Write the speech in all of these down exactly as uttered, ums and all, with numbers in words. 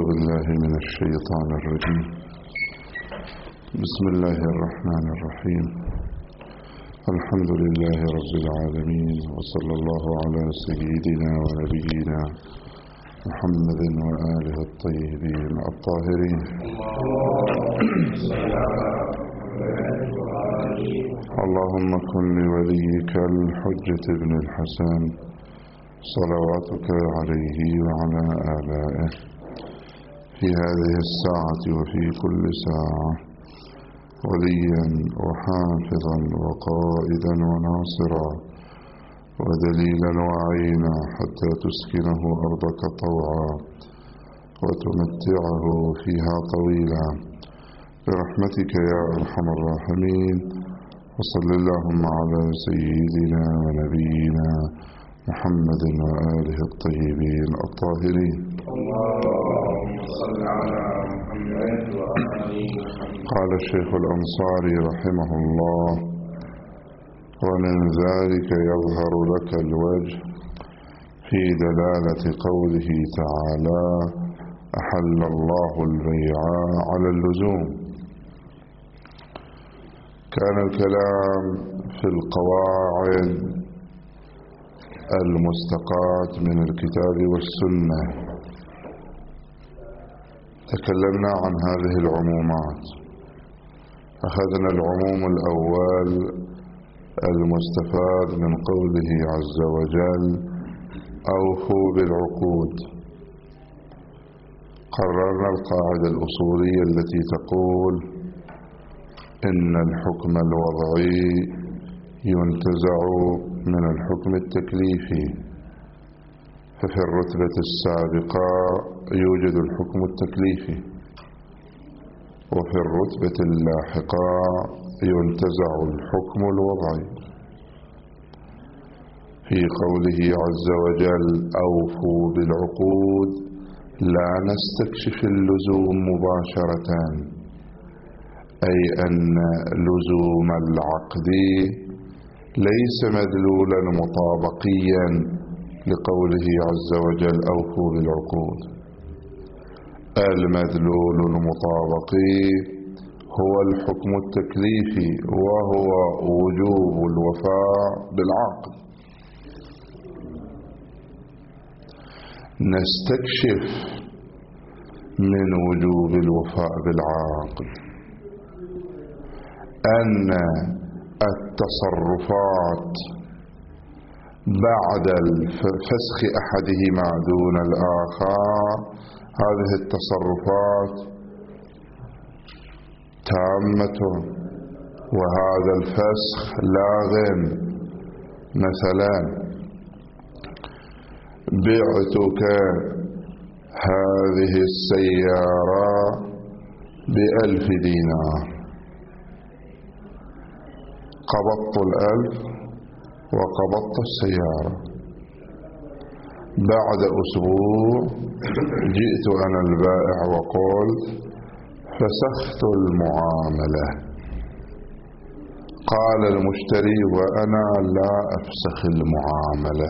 بالله من الشيطان الرجيم. بسم الله الرحمن الرحيم. الحمد لله رب العالمين، وصلى الله على سيدنا ونبينا محمد وآله الطيبين الطاهرين. اللهم كن لوليك الحجة ابن الحسن صلواتك عليه وعلى آبائه في هذه الساعة وفي كل ساعة وليا وحافظا وقائدا وناصرا ودليلا وعينا حتى تسكنه أرضك طوعا وتمتعه فيها طويلا برحمتك يا أرحم الراحمين. وصل اللهم على سيدنا ونبينا محمد وآله الطيبين الطاهرين. اللهم صل على محمد وآله محمد. قال الشيخ الأنصاري رحمه الله: ومن ذلك يظهر لك الوجه في دلالة قوله تعالى: أحل الله البيع على اللزوم. كان الكلام في القواعد المستقاة من الكتاب والسنة، تكلمنا عن هذه العمومات. أخذنا العموم الأول المستفاد من قوله عز وجل: أوفوا بالعقود. قررنا القاعدة الأصولية التي تقول إن الحكم الوضعي ينتزع من الحكم التكليفي، ففي الرتبة السابقة يوجد الحكم التكليفي، وفي الرتبة اللاحقة ينتزع الحكم الوضعي. في قوله عز وجل: أوفوا بالعقود، لا نستكشف اللزوم مباشرة، أي أن لزوم العقد ليس مدلولا مطابقيا لقوله عز وجل: أوفوا بالعقود. المدلول المطابقي هو الحكم التكليفي، وهو وجوب الوفاء بالعقد. نستكشف من وجوب الوفاء بالعقد أن التصرفات بعد فسخ أحدهما دون الآخر، هذه التصرفات تامة وهذا الفسخ لاغٍ. مثلا: بعتك هذه السيارة بألف دينار، قبضت الألف وقبضت السيارة. بعد أسبوع جئت أنا البائع وقلت: فسخت المعاملة. قال المشتري: وأنا لا أفسخ المعاملة.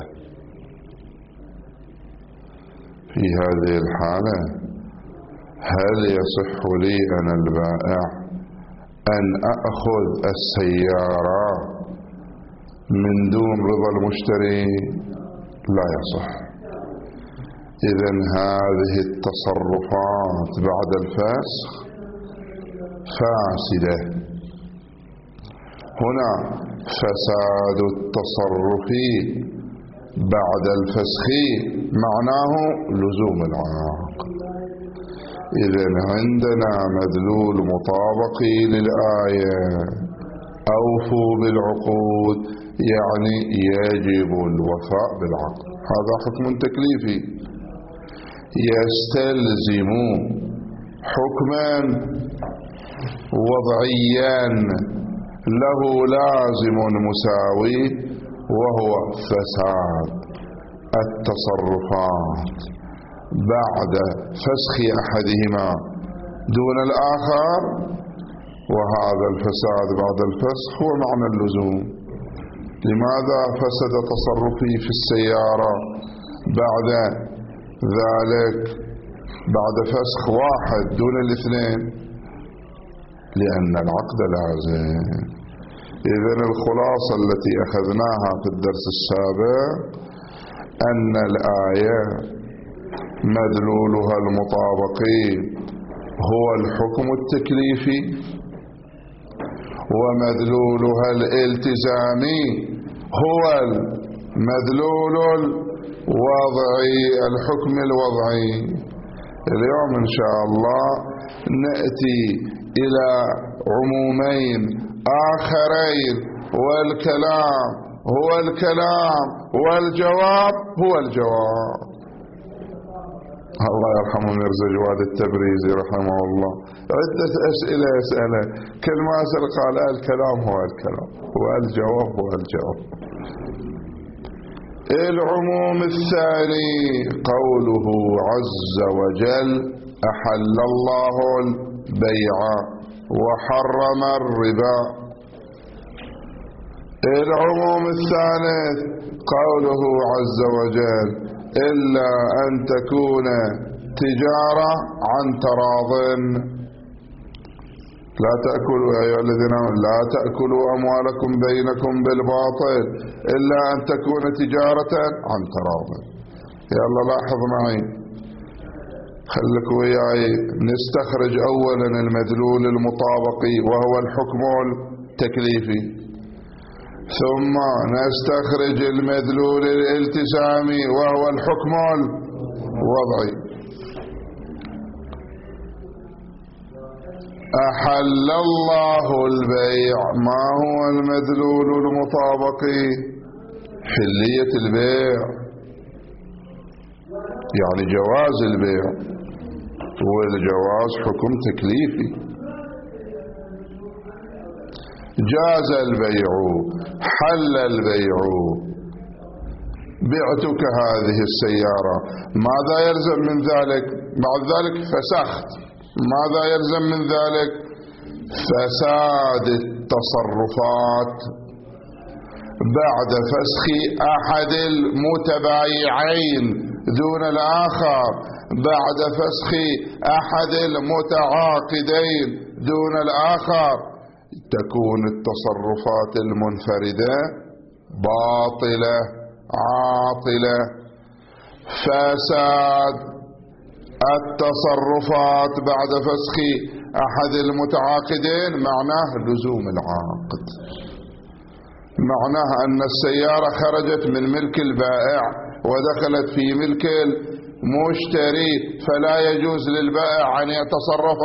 في هذه الحالة هل يصح لي أنا البائع أن أخذ السيارة من دون رضا المشتري؟ لا يصح. إذن هذه التصرفات بعد الفسخ فاسدة. هنا فساد التصرف بعد الفسخ معناه لزوم العقد. إذن عندنا مدلول مطابقي للآية: أوفوا بالعقود، يعني يجب الوفاء بالعقد. هذا حكم تكليفي يستلزم حكما وضعيا له لازم مساوي، وهو فساد التصرفات بعد فسخ أحدهما دون الآخر، وهذا الفساد بعد الفسخ هو معنى اللزوم. لماذا فسد تصرفي في السيارة بعد ذلك بعد فسخ واحد دون الاثنين؟ لأن العقد لازم. إذن الخلاصة التي أخذناها في الدرس السابق أن الآية مدلولها المطابقي هو الحكم التكليفي، ومدلولها الالتزامي هو المدلول الوضعي، الحكم الوضعي. اليوم إن شاء الله نأتي إلى عمومين آخرين، والكلام هو الكلام والجواب هو الجواب. الله يرحمه ميرزا جواد التبريزي رحمه الله عدة أسئلة يسأله، كل ما أسأل قال الكلام هو الكلام والجواب هو الجواب. العموم الثاني قوله عز وجل أحل الله البيع وحرم الربا. العموم الثالث قوله عز وجل إلا أن تكون تجارة عن تراض. لا تأكلوا يا أيها الذين آمنوا لا تأكلوا أموالكم بينكم بالباطل إلا أن تكون تجارة عن تراض. يلا لاحظ معي، خلك وياي نستخرج أولا المدلول المطابقي وهو الحكم التكليفي، ثم نستخرج المدلول الالتزامي وهو الحكم الوضعي. أحل الله البيع، ما هو المدلول المطابقي؟ حلية البيع، يعني جواز البيع، والجواز حكم تكليفي. جاز البيع، حل البيع. بعتك هذه السيارة، ماذا يلزم من ذلك؟ بعد ذلك فسخت، ماذا يلزم من ذلك؟ فساد التصرفات بعد فسخ أحد المتبايعين دون الآخر، بعد فسخ أحد المتعاقدين دون الآخر، تكون التصرفات المنفردة باطلة عاطلة. فساد التصرفات بعد فسخ أحد المتعاقدين معناه لزوم العقد، معناه أن السيارة خرجت من ملك البائع ودخلت في ملك المشتري، فلا يجوز للبائع أن يتصرف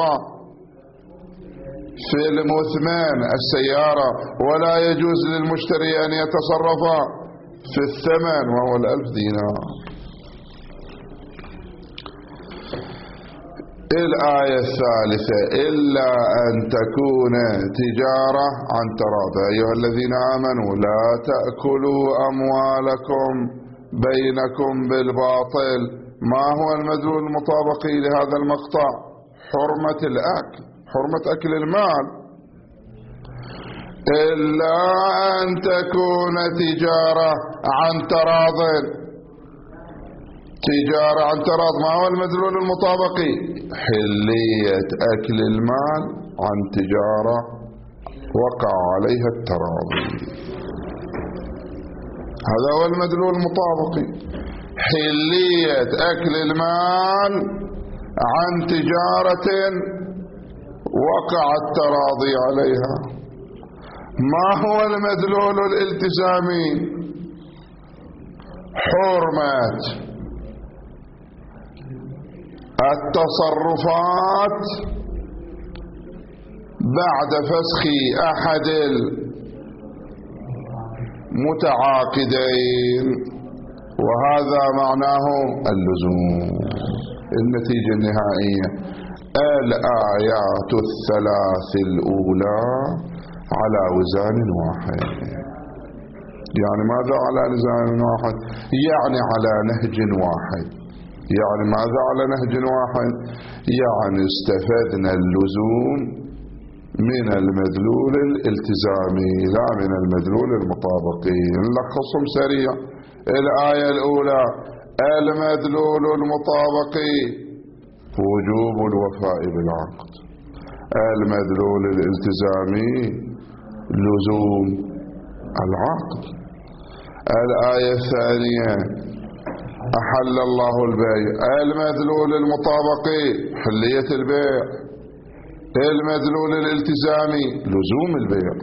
في المثمن السيارة، ولا يجوز للمشتري أن يتصرف في الثمن وهو الألف دينار. الآية الثالثة إلا أن تكون تجارة عن تراض. أيها الذين آمنوا لا تأكلوا أموالكم بينكم بالباطل. ما هو المدلول المطابقي لهذا المقطع؟ حرمة الأكل، حرمة أكل المال. إلا أن تكون تجارة عن تراض. تجارة عن تراض، ما هو المدلول المطابقي؟ حلية أكل المال عن تجارة وقع عليها التراضي. هذا هو المدلول المطابقي، حلية أكل المال عن تجارة وقع التراضي عليها. ما هو المدلول الالتزامي؟ حرمة التصرفات بعد فسخ أحد المتعاقدين، وهذا معناه اللزوم. النتيجة النهائية الآيات الثلاث الأولى على وزان واحد. يعني ماذا على وزان واحد؟ يعني على نهج واحد. يعني ماذا على نهج واحد؟ يعني استفدنا اللزوم من المدلول الالتزامي لا من المدلول المطابقي. نلخصهم سريع. الآية الأولى المدلول المطابقي وجوب الوفاء بالعقد. المدلول الالتزامي لزوم العقد. الآية الثانية أحل الله البيع. المدلول المطابقي حلية البيع. المدلول الالتزامي لزوم البيع.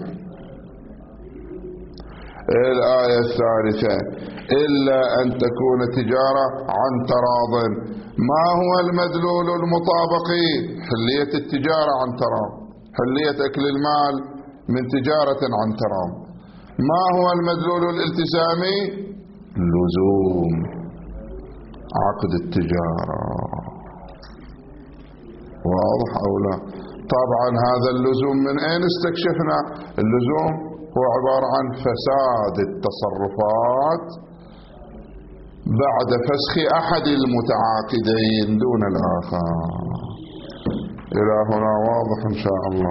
الآية الثالثة إلا أن تكون تجارة عن تراض. ما هو المدلول المطابقي؟ حلية التجارة عن تراض، حلية أكل المال من تجارة عن تراض. ما هو المدلول الالتزامي؟ لزوم عقد التجارة. واضح أو لا؟ طبعا هذا اللزوم من أين استكشفنا؟ اللزوم هو عبارة عن فساد التصرفات بعد فسخ أحد المتعاقدين دون الآخر. إلى هنا واضح إن شاء الله.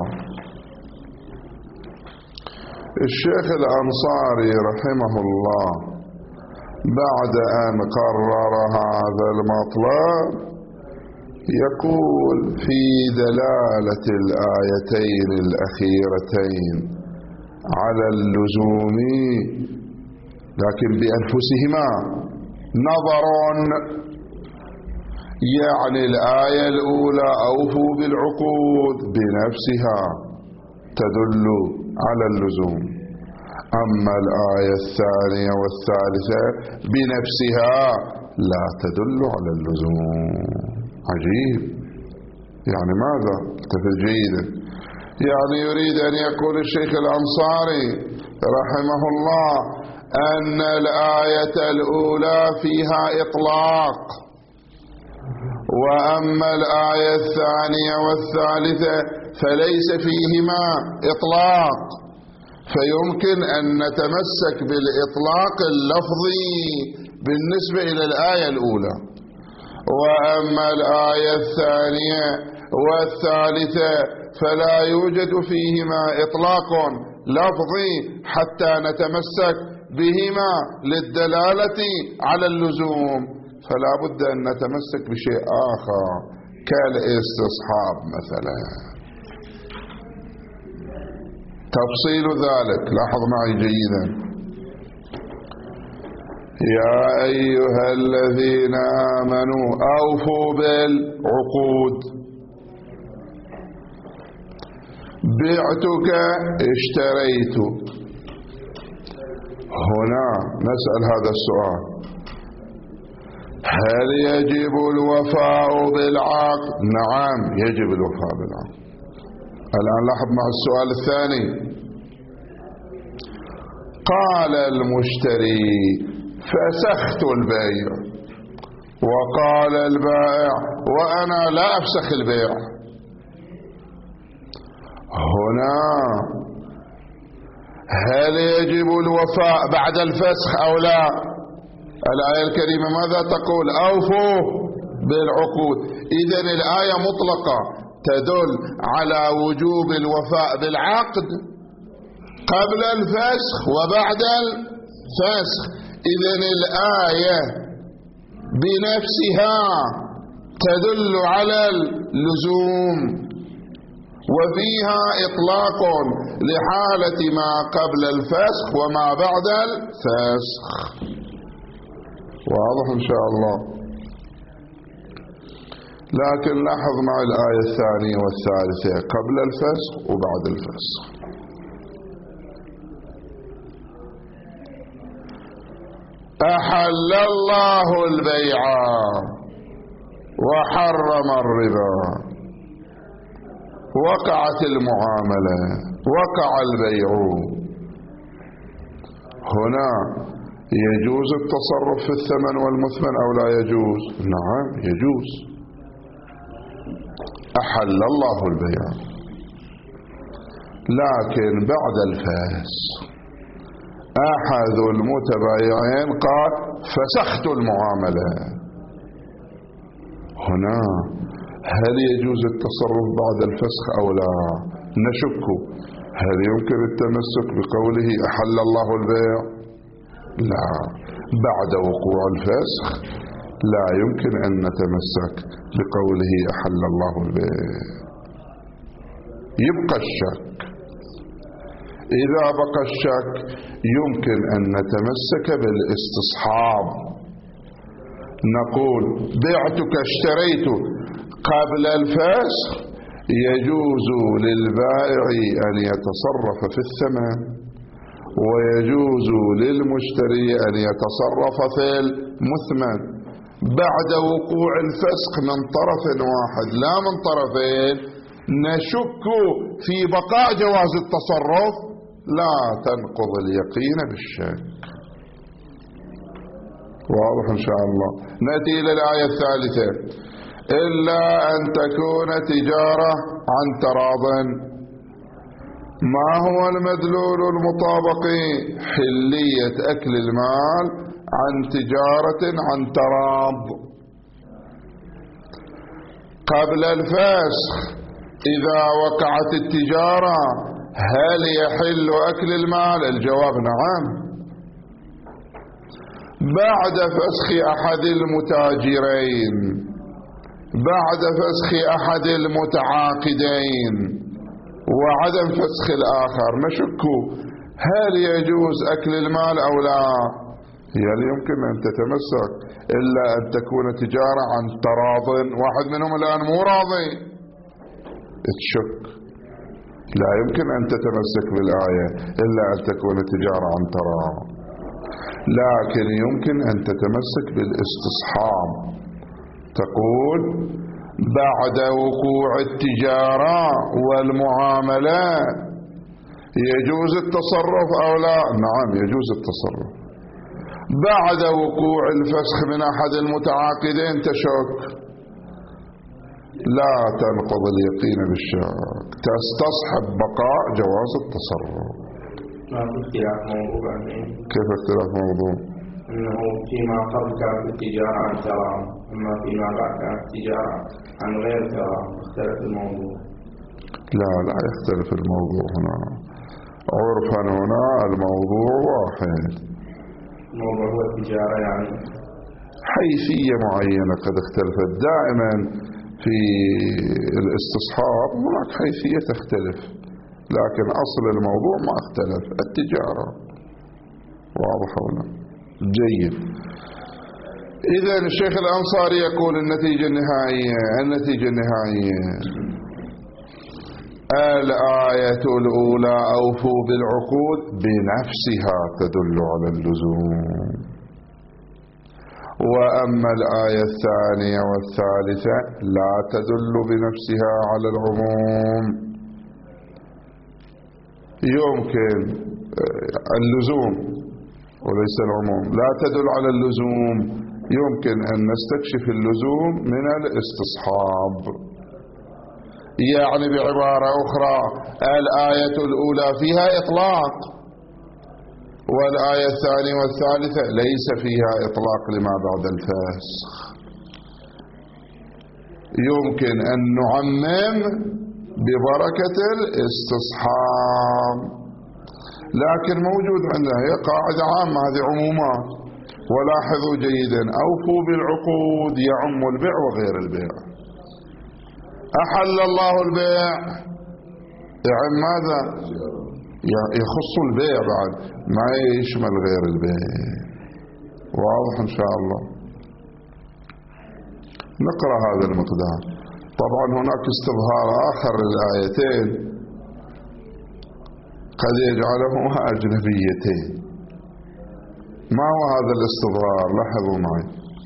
الشيخ الأنصاري رحمه الله بعد أن قرر هذا المطلب يقول في دلالة الآيتين الأخيرتين على اللزوم لكن بأنفسهما نظر. يعني الآية الأولى أوفوا بالعقود بنفسها تدل على اللزوم، أما الآية الثانية والثالثة بنفسها لا تدل على اللزوم. عجيب. يعني ماذا؟ التفت جيدا. يعني يريد أن يقول الشيخ الأنصاري رحمه الله أن الآية الأولى فيها إطلاق، وأما الآية الثانية والثالثة فليس فيهما إطلاق، فيمكن أن نتمسك بالإطلاق اللفظي بالنسبة إلى الآية الأولى، وأما الآية الثانية والثالثة فلا يوجد فيهما إطلاق لفظي حتى نتمسك بهما للدلالة على اللزوم، فلا بد أن نتمسك بشيء آخر كالاستصحاب مثلا. تفصيل ذلك لاحظ معي جيدا. يا أيها الذين آمنوا أوفوا بالعقود. بعتك اشتريت. هنا نسأل هذا السؤال: هل يجب الوفاء بالعقد؟ نعم يجب الوفاء بالعقد. الآن لاحظ مع السؤال الثاني. قال المشتري فسخت البيع، وقال البائع وأنا لا أفسخ البيع. هنا هل يجب الوفاء بعد الفسخ أو لا؟ الآية الكريمة ماذا تقول؟ أوفوا بالعقود. إذن الآية مطلقة تدل على وجوب الوفاء بالعقد قبل الفسخ وبعد الفسخ. إذن الآية بنفسها تدل على اللزوم، وفيها إطلاق لحالة ما قبل الفسخ وما بعد الفسخ. واضح إن شاء الله. لكن لاحظ مع الآية الثانية والثالثة قبل الفسخ وبعد الفسخ. أحل الله البيع وحرم الربا. وقعت المعاملة، وقع البيع. هنا يجوز التصرف في الثمن والمثمن أو لا يجوز؟ نعم يجوز. أحل الله البيع، لكن بعد الفسخ أحد المتبايعين قال فسخت المعاملة. هنا هل يجوز التصرف بعد الفسخ أو لا؟ نشك. هل يمكن التمسك بقوله أحل الله البيع؟ لا، بعد وقوع الفسخ لا يمكن أن نتمسك بقوله أحل الله البيع. يبقى الشك. إذا بقى الشك يمكن أن نتمسك بالاستصحاب، نقول بعتك اشتريت قبل الفسخ، يجوز للبائع أن يتصرف في الثمن، ويجوز للمشتري أن يتصرف في المثمن بعد وقوع الفسخ من طرف واحد لا من طرفين. نشك في بقاء جواز التصرف، لا تنقض اليقين بالشك. واضح إن شاء الله. نأتي إلى الآية الثالثة: إلا أن تكون تجارة عن تراض. ما هو المدلول المطابقي؟ حلية أكل المال عن تجارة عن تراض. قبل الفسخ إذا وقعت التجارة هل يحل أكل المال؟ الجواب نعم. بعد فسخ أحد المتاجرين، بعد فسخ أحد المتعاقدين وعدم فسخ الآخر، نشك هل يجوز أكل المال أو لا؟ هل يمكن أن تتمسك إلا أن تكون تجارة عن تراض. واحد منهم الآن مو راضي، تشك. لا يمكن أن تتمسك بالآية إلا أن تكون تجارة عن تراض، لكن يمكن أن تتمسك بالاستصحاب. تقول بعد وقوع التجارة والمعاملة يجوز التصرف أو لا؟ نعم يجوز التصرف. بعد وقوع الفسخ من أحد المتعاقدين تشك، لا تنقض اليقين بالشك، تستصحب بقاء جواز التصرف. ما في اختلاف موضوع. كيف اختلاف موضوع؟ أنه فيما قبل كانت التجارة عن تراض، أما فيما بعد كانت التجارة عن غير تراض، اختلف الموضوع. لا لا يختلف الموضوع هنا. عرفا هنا الموضوع واحد. الموضوع هو التجارة، يعني حيثية معينة قد اختلفت. دائما في الاستصحاب هناك حيثية تختلف، لكن أصل الموضوع ما اختلف، التجارة. واضح هنا؟ جيد. إذا الشيخ الأنصاري يقول النتيجة النهائية النتيجة النهائية الآية الأولى أوفوا بالعقود بنفسها تدل على اللزوم، وأما الآية الثانية والثالثة لا تدل بنفسها على العموم. يمكن اللزوم وليس العموم، لا تدل على اللزوم. يمكن أن نستكشف اللزوم من الاستصحاب. يعني بعبارة أخرى الآية الأولى فيها إطلاق، والآية الثانية والثالثة ليس فيها إطلاق لما بعد الفسخ. يمكن أن نعمم ببركة الاستصحاب، لكن موجود عندنا هي قاعدة عامة، هذه عمومات. ولاحظوا جيدا: أوفوا بالعقود يعم البيع وغير البيع. أحل الله البيع يعم ماذا؟ يخص البيع بعد، ما يشمل غير البيع. واضح إن شاء الله. نقرأ هذا المقدار. طبعا هناك استظهار آخر للآيتين قد يجعلهما أجنبيتين. ما هو هذا الاستظهار؟ لاحظوا معي.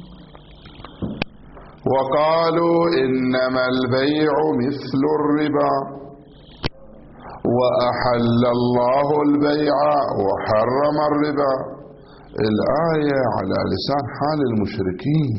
وقالوا إنما البيع مثل الربا وأحل الله البيع وحرم الربا. الآية على لسان حال المشركين.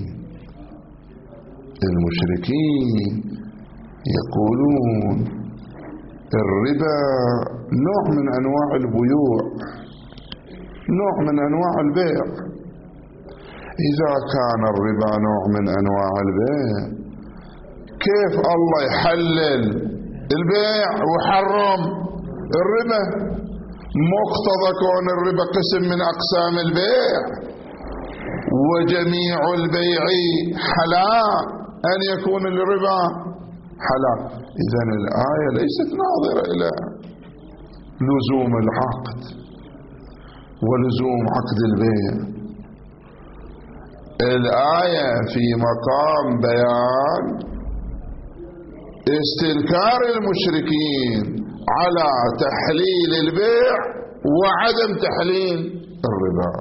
المشركين يقولون الربا نوع من أنواع البيوع، نوع من أنواع البيع. إذا كان الربا نوع من أنواع البيع، كيف الله يحلل البيع وحرم الربا؟ مقتضى كون الربا قسم من أقسام البيع، وجميع البيع حلال، أن يكون الربا حلال. إذن الآية ليست ناظرة إلى لزوم العقد ولزوم عقد البيع. الآية في مقام بيان استنكار المشركين على تحليل البيع وعدم تحليل الربا.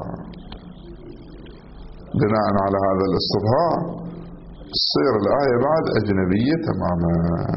بناء على هذا الاستظهار تصير الآية بعد أجنبية تماما.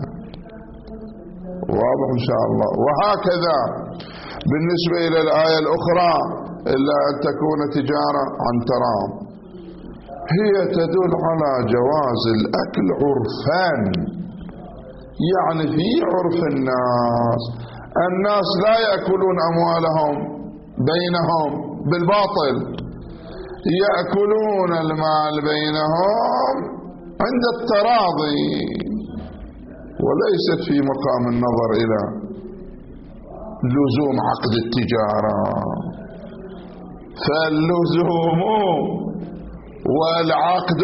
واضح إن شاء الله. وهكذا بالنسبة إلى الآية الأخرى إلا أن تكون تجارة عن ترام، هي تدل على جواز الأكل عرفا، يعني في عرف الناس، الناس لا يأكلون أموالهم بينهم بالباطل، يأكلون المال بينهم عند التراضي، وليست في مقام النظر إلى لزوم عقد التجارة. فاللزوم والعقد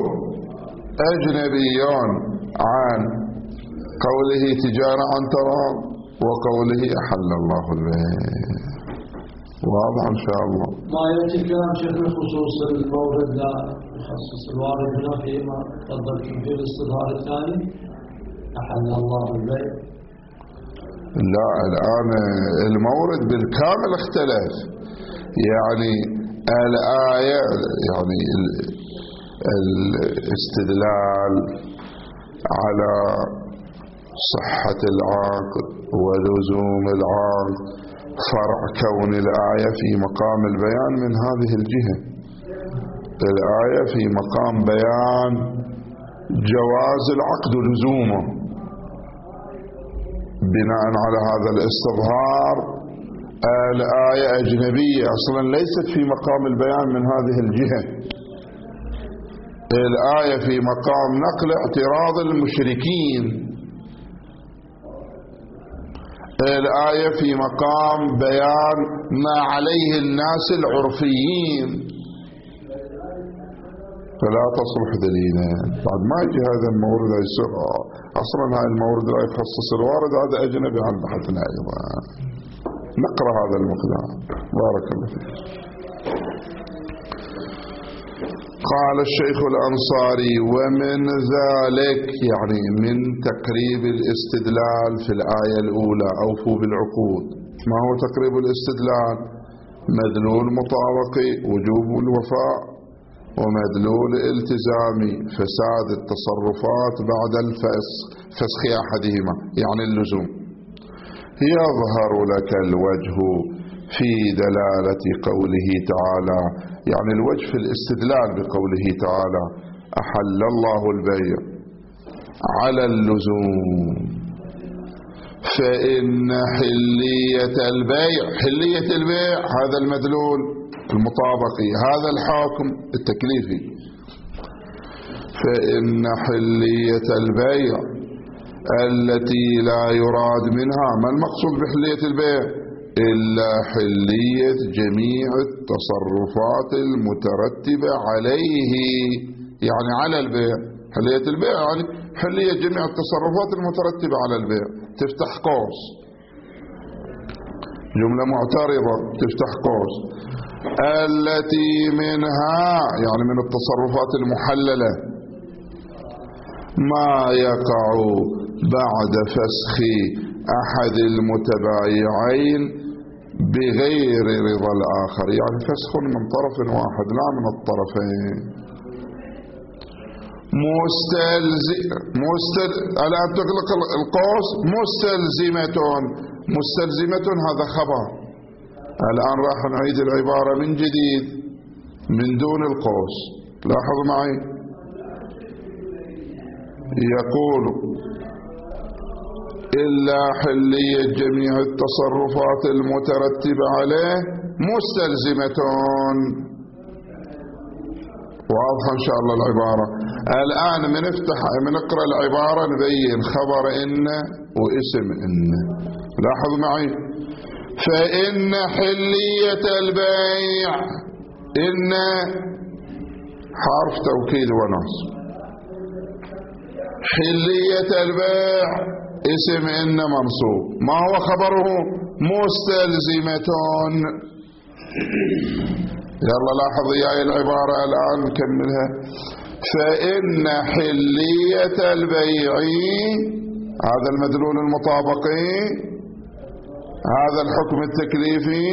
أجنبيون عن قوله تجارة عن تراض وقوله أحل الله البيع. واضح إن شاء الله. ما يأتي الكلام شيخ بخصوص المورد لا يخصص الوارد هنا فيما تفضلتم في الاستظهار الثاني أحل الله البيع. لا، الآن المورد بالكامل اختلف. يعني الآية يعني الاستدلال على صحة العقد ولزوم العقد فرع كون الآية في مقام البيان من هذه الجهة. الآية في مقام بيان جواز العقد لزومه، بناء على هذا الاستظهار الآية أجنبية أصلا ليست في مقام البيان من هذه الجهة. الآية في مقام نقل اعتراض المشركين، الآية في مقام بيان ما عليه الناس العرفيين، فلا تصلح دليلا. بعد ما يجي هذا المورد يصير أصلا هاي المورد لا يخصص الوارد، هذا أجنبي عن بحثنا أيضا. نقرأ هذا المقدار. بارك الله فيك. قال الشيخ الأنصاري: ومن ذلك، يعني من تقريب الاستدلال في الآية الأولى أوفوا بالعقود. ما هو تقريب الاستدلال؟ مدلول مطابقي وجوب الوفاء، ومدلول التزامي فساد التصرفات بعد الفسخ، فسخ أحدهما يعني اللزوم. يظهر لك الوجه في دلالة قوله تعالى، يعني الوجه في الاستدلال بقوله تعالى أحل الله البيع على اللزوم، فإن حلية البيع حلية البيع هذا المدلول المطابقي، هذا الحكم التكليفي، فإن حلية البيع التي لا يراد منها، ما المقصود بحلية البيع؟ إلا حلية جميع التصرفات المترتبة عليه، يعني على البيع. حلية البيع يعني حلية جميع التصرفات المترتبة على البيع. تفتح قوس، جملة معترضة، تفتح قوس. التي منها يعني من التصرفات المحللة ما يقع بعد فسخ أحد المتبايعين بغير رضا الآخر، يعني فسخ من طرف واحد لا من الطرفين. مستلزم مستل... الآن تغلق القوس. مستلزمة، مستلزمة هذا خبر. الآن راح نعيد العبارة من جديد من دون القوس. لاحظ معي، يقول إلا حلية جميع التصرفات المترتبة عليه مستلزمة. واضحة إن شاء الله العبارة. الآن من نفتح من نقرأ العبارة نبين خبر إن واسم إن. لاحظ معي، فإن حلية البيع إن حرف توكيد ونصب. حلية البيع اسم إن منصوب. ما هو خبره؟ مستلزمة. يلا لاحظ يا العبارة الآن نكملها. فإن حلية البيع، هذا المدلول المطابقي، هذا الحكم التكليفي،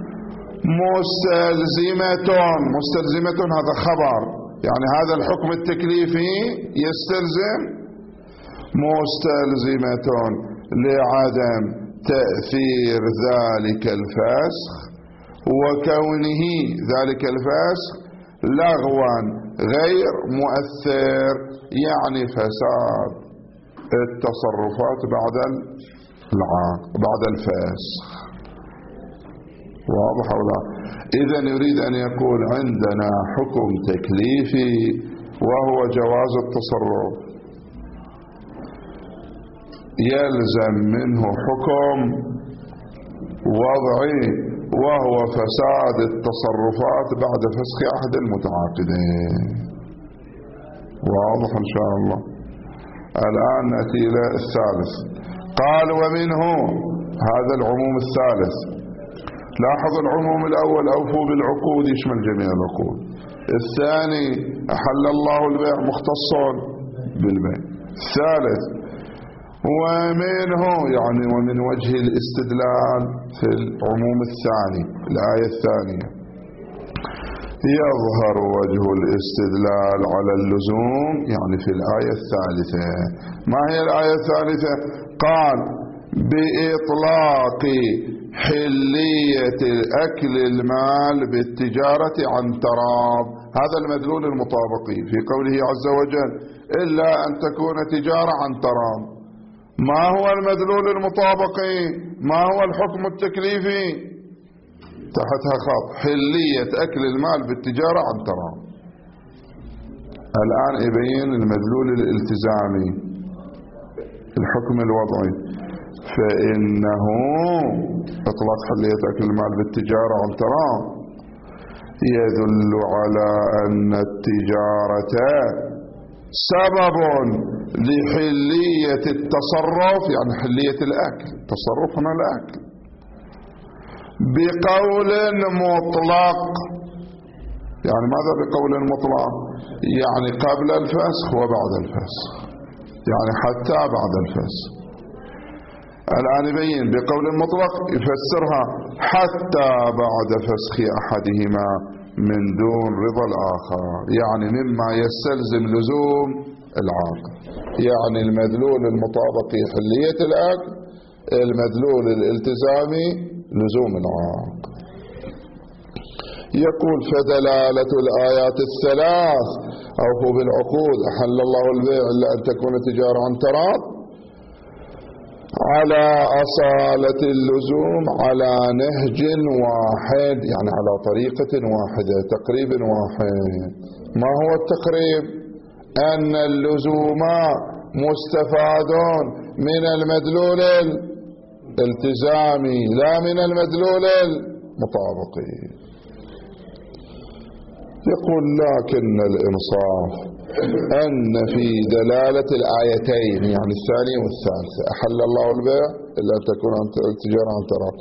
مستلزمة. مستلزمة هذا خبر، يعني هذا الحكم التكليفي يستلزم مستلزمة لعدم تأثير ذلك الفسخ وكونه ذلك الفسخ لغوا غير مؤثر، يعني فساد التصرفات بعد العقد بعد الفسخ. واضح أو لا؟ إذن يريد أن يقول عندنا حكم تكليفي وهو جواز التصرف، يلزم منه حكم وضعي وهو فساد التصرفات بعد فسخ أحد المتعاقدين. واضح إن شاء الله. الآن نأتي إلى الثالث. قال ومنه، هذا العموم الثالث. لاحظ العموم الأول أوفوا بالعقود يشمل جميع العقود. الثاني أحل الله البيع مختص بالبيع. الثالث ومنه، يعني ومن وجه الاستدلال في العموم الثاني الآية الثانية يظهر وجه الاستدلال على اللزوم، يعني في الآية الثالثة. ما هي الآية الثالثة؟ قال بإطلاق حلية أكل المال بالتجارة عن تراض. هذا المدلول المطابقي في قوله عز وجل إلا أن تكون تجارة عن تراض. ما هو المدلول المطابقي؟ ما هو الحكم التكليفي؟ تحتها خط حلية أكل المال بالتجارة عن تراض. الآن يبين المدلول الالتزامي، الحكم الوضعي. فإنه إطلاق حلية أكل المال بالتجارة عن تراض يدل على أن التجارة سبب لحلية التصرف، يعني حلية الأكل، تصرفنا الأكل، بقول مطلق. يعني ماذا بقول مطلق؟ يعني قبل الفسخ وبعد الفسخ، يعني حتى بعد الفسخ. الآن يبين بقول مطلق يفسرها حتى بعد فسخ أحدهما من دون رضا الآخر، يعني مما يستلزم لزوم العقد. يعني المدلول المطابقي حلية الأكل، المدلول الالتزامي لزوم العقد. يقول فدلالة الآيات الثلاث أوفوا بالعقود أحل الله البيع إلا أن تكون تجارة عن تراض على أصالة اللزوم على نهج واحد، يعني على طريقة واحدة، تقريب واحد. ما هو التقريب؟ أن اللزوم مستفاد من المدلول الالتزامي لا من المدلول المطابقي. يقول لكن الإنصاف أن في دلالة الآيتين، يعني الثانية والثالثة، أحل الله البيع إلا أن تكون التجارة عن تراض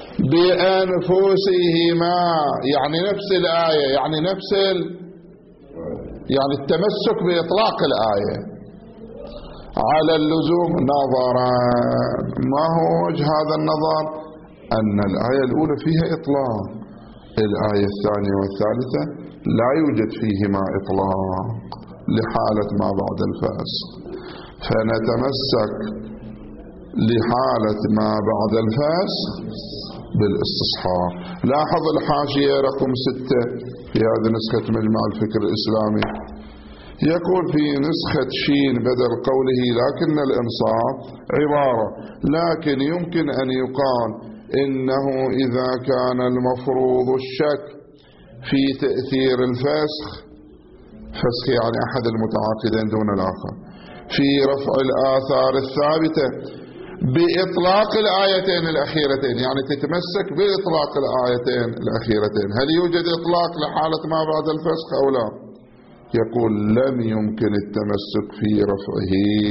بأنفسهما، يعني نفس الآية، يعني نفس ال... يعني التمسك بإطلاق الآية على اللزوم نظرا. ما هو وجه هذا النظر؟ أن الآية الأولى فيها إطلاق، الآية الثانية والثالثة لا يوجد فيهما إطلاق لحالة ما بعد الفسخ، فنتمسك لحالة ما بعد الفسخ بالاستصحاب. لاحظ الحاشية رقم ستة في هذه نسخة مجمع الفكر الإسلامي، يقول في نسخة شين بدل قوله لكن الإنصاف عبارة لكن يمكن أن يقال إنه إذا كان المفروض الشك في تأثير الفسخ، فسخ يعني أحد المتعاقدين دون الآخر، في رفع الآثار الثابتة بإطلاق الآيتين الأخيرتين، يعني تتمسك بإطلاق الآيتين الأخيرتين. هل يوجد إطلاق لحالة ما بعد الفسخ أو لا؟ يقول لم يمكن التمسك في رفعه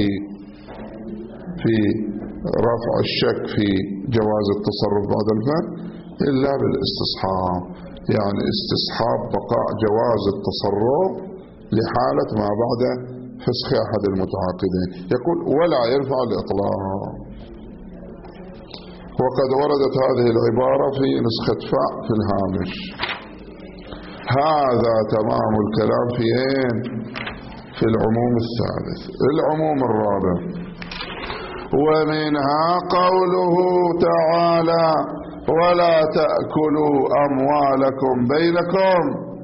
في رفع الشك في جواز التصرف بعد الفهم إلا بالاستصحاب، يعني استصحاب بقاء جواز التصرف لحالة ما بعد فسخ أحد المتعاقدين. يقول ولا ينفع الإطلاق. وقد وردت هذه العبارة في نسخة فاء في الهامش. هذا تمام الكلام في اين؟ في العموم الثالث. العموم الرابع: ومنها قوله تعالى: ولا تأكلوا أموالكم بينكم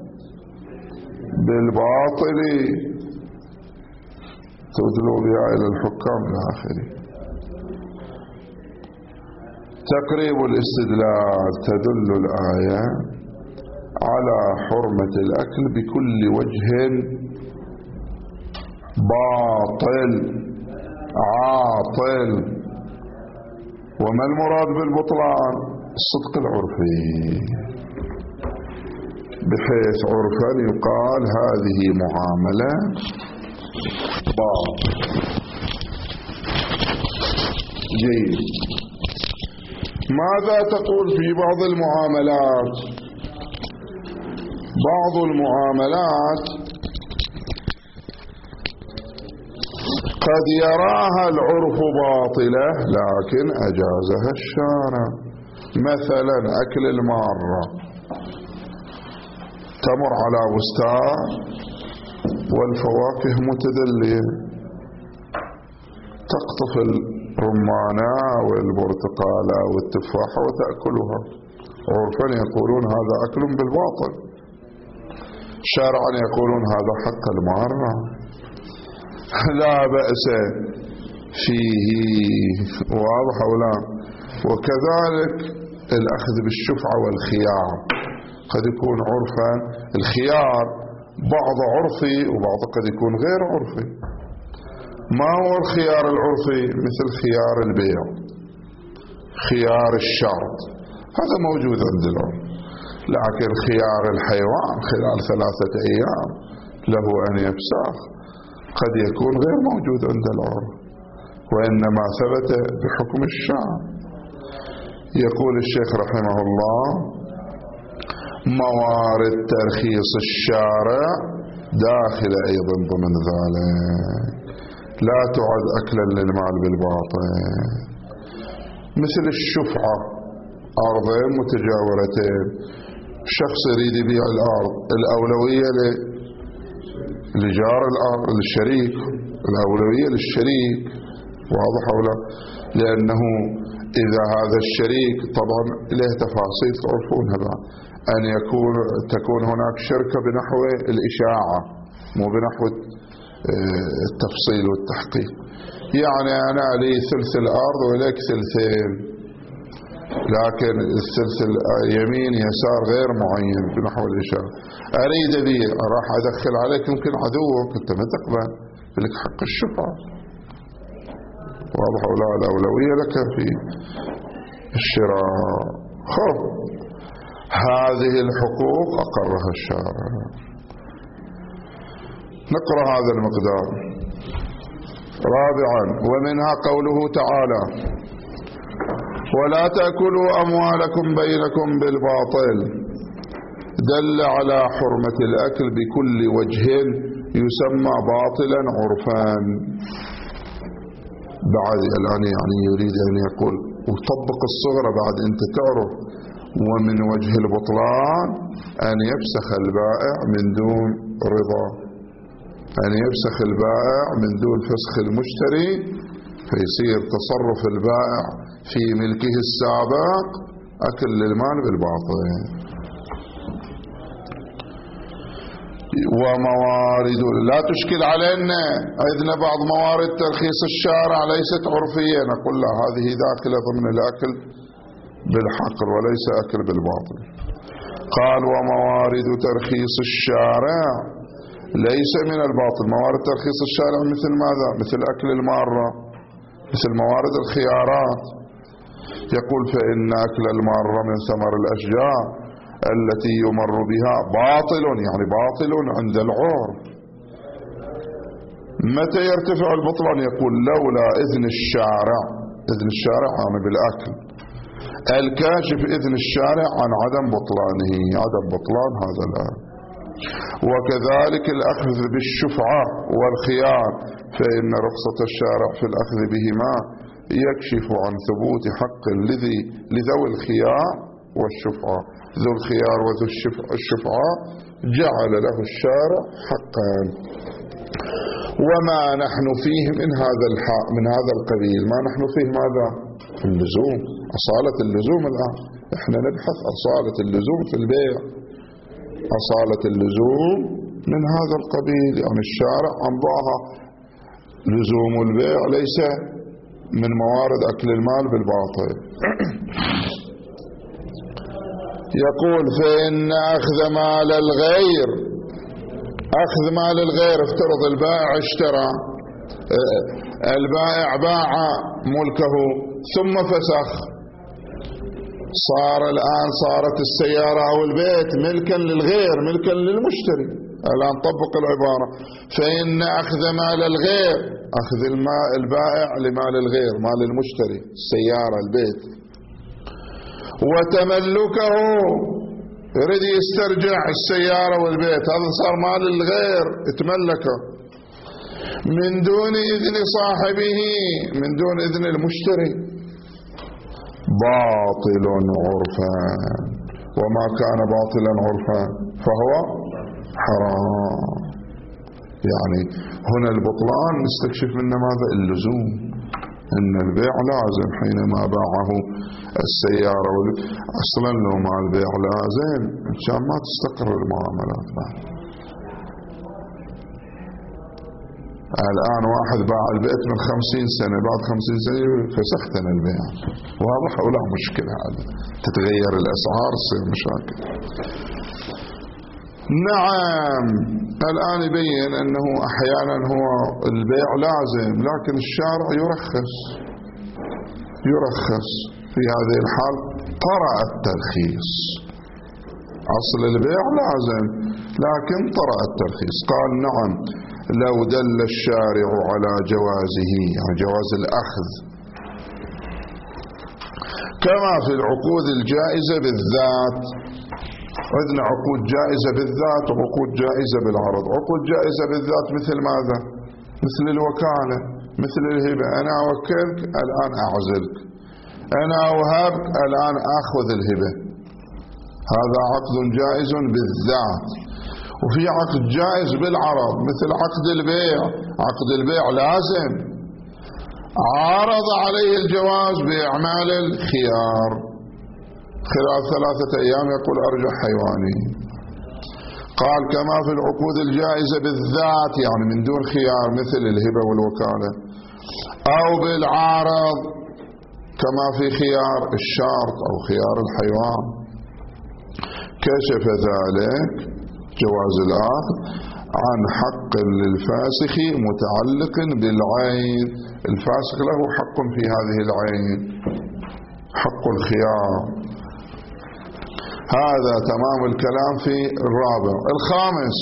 بالباطل تدلوا بها إلى الحكام إلى آخره. تقريب الاستدلال: تدل الآية على حرمة الأكل بكل وجه باطل عاطل. وما المراد بالبطلان؟ الصدق العرفي، بحيث عرفا يقال هذه معاملة باطل. جيد. ماذا تقول في بعض المعاملات؟ بعض المعاملات قد يراها العرف باطلة لكن أجازها الشارع. مثلا أكل المارة، تمر على بستان والفواكه متدلية، تقطف الرمانة والبرتقالة والتفاحة وتأكلها. عرفا يقولون هذا أكل بالباطل، شرعا يقولون هذا حق المارة، لا بأس فيه. واضح ولا؟ وكذلك الأخذ بالشفعة والخيار قد يكون عرفا. الخيار بعض عرفي وبعض قد يكون غير عرفي. ما هو الخيار العرفي؟ مثل خيار البيع، خيار الشرط، هذا موجود عند العرف. لكن خيار الحيوان خلال ثلاثة أيام له أن يفسخ قد يكون غير موجود عند العرف، وإنما ثبت بحكم الشرع. يقول الشيخ رحمه الله: موارد ترخيص الشارع داخل أيضا ضمن ذلك، لا تعد أكلا للمال بالباطل. مثل الشفعة، أرضين متجاورتين، شخص يريد يبيع الأرض، الأولوية لجار الأرض، للشريك، الأولوية للشريك. واضح ولا؟ لأنه إذا هذا الشريك طبعا له تفاصيل تعرفونها بعد، أن يكون تكون هناك شركة بنحو الإشاعة مو بنحو التفصيل والتحقيق. يعني أنا لي ثلث الأرض ولك ثلثين، لكن الثلث اليمين يسار غير معين بنحو الإشارة. أريد أبيع، راح أدخل عليك يمكن عدوك أنت ما تقبل، لك حق الشفعة. واضح ولا؟ الأولوية لك في الشراء. خب هذه الحقوق أقرها الشارع. نقرأ هذا المقدار. رابعا: ومنها قوله تعالى: ولا تأكلوا أموالكم بينكم بالباطل، دل على حرمة الأكل بكل وجه يسمى باطلا عرفا. بعد الآن يعني يريد أن يقول وطبق الصغرى بعد أنت تعرف. ومن وجه البطلان أن يفسخ البائع من دون رضا، أن يفسخ البائع من دون فسخ المشتري، فيصير تصرف البائع في ملكه السابق أكل للمال بالباطل. وموارد لا تشكل علينا، عندنا بعض موارد ترخيص الشارع ليست عرفية، نقول لا هذه داخلة ضمن الأكل بالحقل وليس أكل بالباطل. قال: وموارد ترخيص الشارع ليس من الباطل. موارد ترخيص الشارع مثل ماذا؟ مثل أكل المارة، مثل موارد الخيارات. يقول: فإن أكل المارة من ثمر الأشجار التي يمر بها باطل، يعني باطل عند العرف، متى يرتفع البطلان؟ يقول لولا إذن الشارع، إذن الشارع عن بالأكل، الكاشف إذن الشارع عن عدم بطلانه، عدم بطلان هذا الآن. وكذلك الأخذ بالشفعة والخيار، فإن رخصة الشارع في الأخذ بهما يكشف عن ثبوت حق الذي لذوي الخيار والشفعة. ذو الخيار وذو الشفعة جعل له الشارع حقا. وما نحن فيه من هذا الحق من هذا القبيل، ما نحن فيه ماذا؟ اللزوم، أصالة اللزوم. الآن احنا نبحث أصالة اللزوم في البيع، أصالة اللزوم من هذا القبيل، يعني الشارع أمضاها لزوم البيع ليس من موارد أكل المال بالباطل. يقول فإن أخذ مال الغير، أخذ مال الغير، افترض البائع اشترى، البائع باع ملكه ثم فسخ، صار الآن صارت السيارة أو البيت ملكا للغير، ملكا للمشتري. الآن طبق العبارة، فإن أخذ مال الغير، أخذ الماء البائع لمال الغير، مال المشتري، السيارة البيت، وتملكه، يريد يسترجع السيارة والبيت، هذا صار مال الغير يتملكه من دون إذن صاحبه، من دون إذن المشتري، باطل عرفا. وما كان باطلا عرفا فهو حرام. يعني هنا البطلان نستكشف منه ماذا؟ اللزوم، ان البيع لازم حينما باعه السيارة. اصلا لو مع البيع لازم عشان ما تستقر المعاملات بعد. الآن واحد باع البيت من خمسين سنة، بعد خمسين سنة فسختنا البيع، واضح ولا مشكلة؟ هذا تتغير الأسعار تصير مشاكل. نعم، الآن يبين أنه أحيانا هو البيع لازم، لكن الشارع يرخص، يرخص في هذه الحال طرأ الترخيص. أصل البيع لازم لكن طرأ الترخيص. قال نعم لو دل الشارع على جوازه، يعني جواز الأخذ، كما في العقود الجائزة بالذات. عندنا عقود جائزة بالذات وعقود جائزة بالعرض. عقود جائزة بالذات مثل ماذا؟ مثل الوكالة، مثل الهبة. أنا أوكلك الآن أعزلك، أنا أوهبك الآن أخذ الهبة، هذا عقد جائز بالذات. وفي عقد جائز بالعرض مثل عقد البيع. عقد البيع لازم، عارض عليه الجواز بإعمال الخيار خلال ثلاثة أيام، يقول أرجع حيواني. قال كما في العقود الجائزة بالذات، يعني من دون خيار مثل الهبة والوكالة، أو بالعارض كما في خيار الشرط أو خيار الحيوان. كشف ذلك جواز العقد عن حق للفاسخ متعلق بالعين. الفاسخ له حق في هذه العين، حق الخيار. هذا تمام الكلام في الرابع. الخامس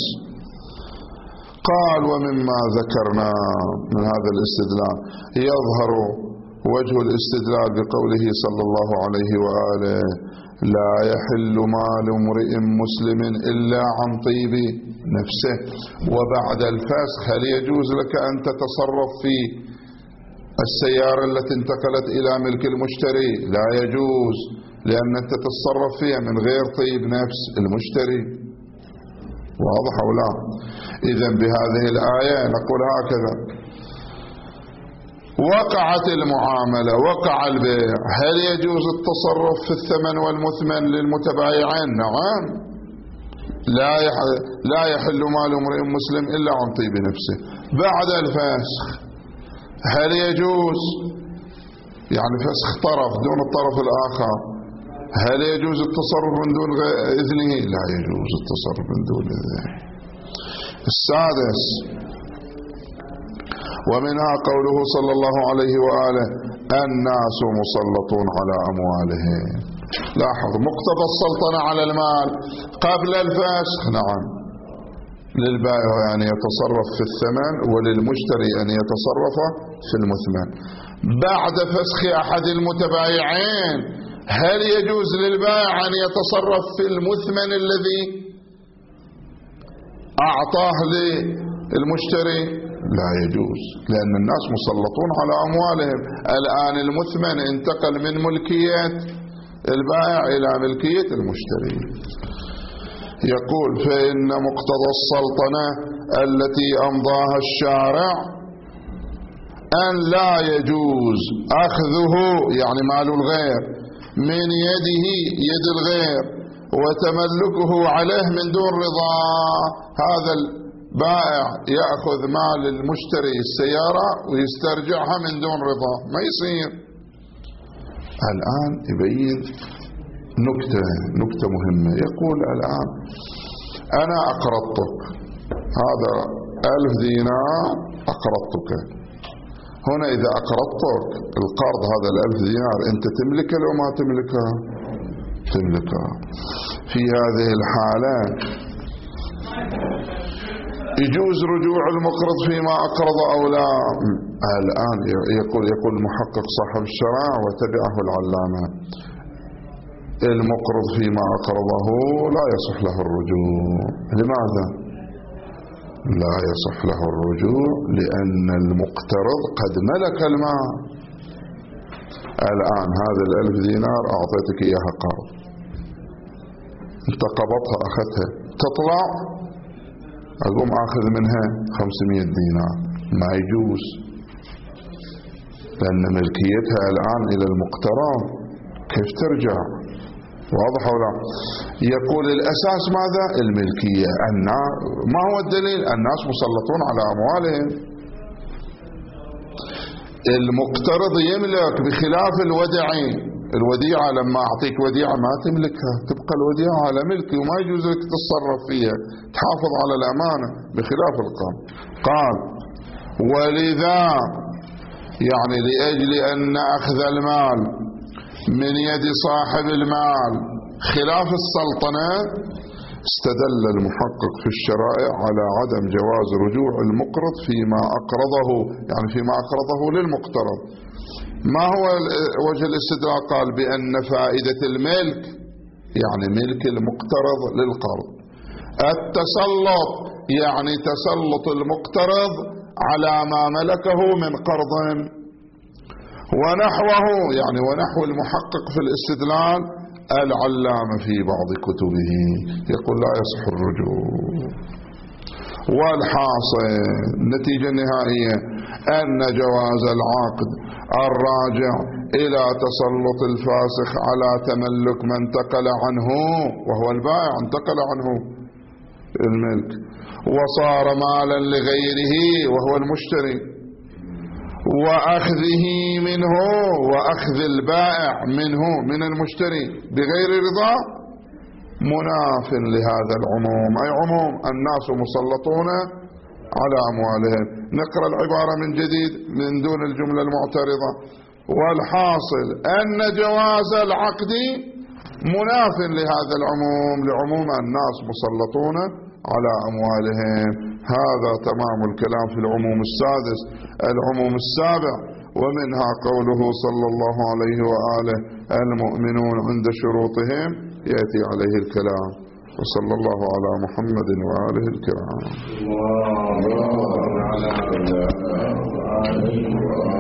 قال ومما ذكرنا من هذا الاستدلال يظهر وجه الاستدلال بقوله صلى الله عليه وآله لا يحل مال امرئ مسلم إلا عن طيب نفسه. وبعد الفسخ هل يجوز لك أن تتصرف في السيارة التي انتقلت إلى ملك المشتري؟ لا يجوز، لأن أنت تتصرف فيها من غير طيب نفس المشتري. واضح أو لا؟ إذن بهذه الآية نقول هكذا: وقعت المعاملة، وقع البيع، هل يجوز التصرف في الثمن والمثمن للمتبايعين؟ نعم، لا لا يحل مال امرئ مسلم إلا عن طيب نفسه. بعد الفسخ هل يجوز، يعني فسخ طرف دون الطرف الآخر، هل يجوز التصرف من دون إذنه؟ لا يجوز التصرف من دون إذنه. السادس ومنها قوله صلى الله عليه وآله الناس مسلطون على أموالهم. لاحظ مقتضى السلطنة على المال قبل الفسخ، نعم للبائع أن يتصرف في الثمن وللمشتري أن يتصرف في المثمن. بعد فسخ أحد المتبايعين هل يجوز للبائع أن يتصرف في المثمن الذي أعطاه للمشتري؟ لا يجوز، لأن الناس مسلطون على أموالهم. الآن المثمن انتقل من ملكية البائع إلى ملكية المشتري. يقول فإن مقتضى السلطنة التي أمضاها الشارع أن لا يجوز أخذه، يعني مال الغير، من يده يد الغير وتملكه عليه من دون رضا. هذا البائع يأخذ مال المشتري السيارة ويسترجعها من دون رضا، ما يصير. الآن يبين نكتة نكتة مهمة. يقول الآن أنا أقرضتك، هذا ألف دينار أقرضتك. هنا إذا أقرضتك القرض هذا الألف دينار أنت تملكه لو ما تملكه؟ تملكه. في هذه الحالة يجوز رجوع المقرض فيما أقرض أو لا؟ الآن يقول يقول المحقق صاحب الشرع وتبعه العلامة: المقرض فيما أقرضه لا يصح له الرجوع. لماذا لا يصح له الرجوع؟ لأن المقترض قد ملك المال. الآن هذا الألف دينار أعطيتك إياها قرض، انت قبضها أخذتها، تطلع أقوم أخذ منها خمسمائة دينار، ما يجوز، لأن ملكيتها الآن إلى المقترض، كيف ترجع؟ واضح ولا؟ يقول الأساس ماذا؟ الملكية. ما هو الدليل؟ الناس مسلطون على أموالهم. المقترض يملك بخلاف الودعي. الوديعة لما أعطيك وديعة ما تملكها، تبقى الوديعة على ملكي وما يجوز لك تتصرف فيها، تحافظ على الأمانة بخلاف القرض. قال ولذا يعني لأجل أن أخذ المال من يد صاحب المال خلاف السلطنة استدل المحقق في الشرائع على عدم جواز رجوع المقرض فيما أقرضه، يعني فيما أقرضه للمقترض. ما هو وجه الاستدلال؟ قال بأن فائدة الملك، يعني ملك المقترض للقرض، التسلط، يعني تسلط المقترض على ما ملكه من قرض ونحوه، يعني ونحو المحقق في الاستدلال العلامة في بعض كتبه يقول لا يصح الرجوع. والحاصل النتيجة النهائية أن جواز العقد الراجع إلى تسلط الفاسخ على تملك من انتقل عنه، وهو البائع انتقل عنه الملك وصار مالا لغيره وهو المشتري، وأخذه منه، وأخذ البائع منه من المشتري بغير رضا مناف لهذا العموم. أي عموم الناس مسلطون على أموالهم. نقرأ العبارة من جديد من دون الجملة المعترضة. والحاصل أن جواز العقد مناف لهذا العموم، لعموم الناس مسلطون على أموالهم. هذا تمام الكلام في العموم السادس. العموم السابع ومنها قوله صلى الله عليه وآله المؤمنون عند شروطهم، يأتي عليه الكلام. وصلى الله على محمد وآله الكرام. الله على